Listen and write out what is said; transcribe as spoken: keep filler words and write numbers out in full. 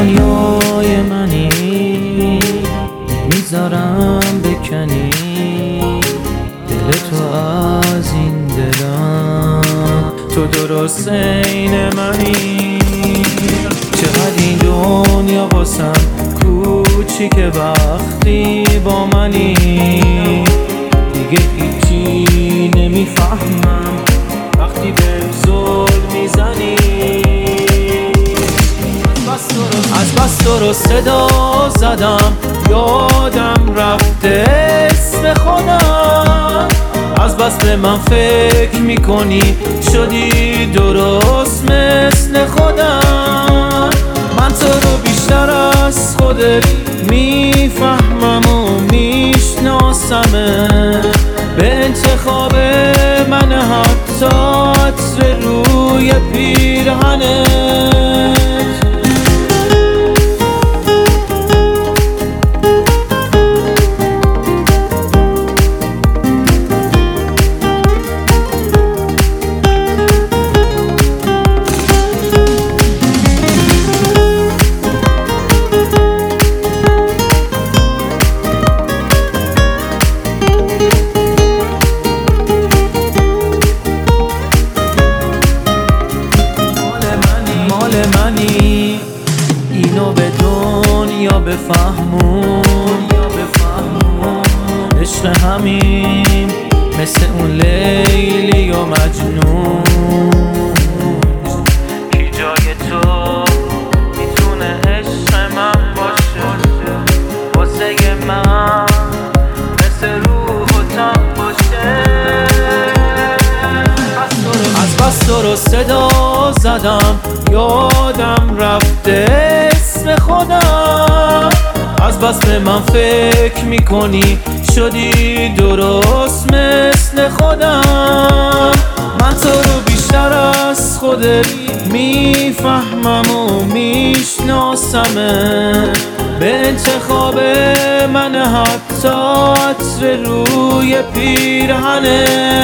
دنیای منی، میذارم بکنی دل تو از این دلم. تو درست عین منی، چقدر این دنیا واسم کوچیکه وقتی با منی. دیگه هیچی نمیفهمم وقتی بهم ظلم میزنی. از بس تو رو صدا زدم، یادم رفته اسم خودم. از بس به من فکر میکنی شدی درست مثل خودم. من تو رو بیشتر از خودت میفهمم و میشناسمه، به انتخاب من حتی عطر روی پیرهنت. منی اینو به دنیا بفهمون، عشق همین مثل اون لیلی و مجنون. کی جای تو میتونه عشق من باشه، واسه من مثل روح و تن باشه. از بس تو رو صدا زدم، یادم رفته اسم خودم. از بس به من فکر میکنی شدی درست مثل خودم. من تو رو بیشتر از خودت میفهمم و میشناسمه، به انتخاب من حتی عطر روی پیرهنت.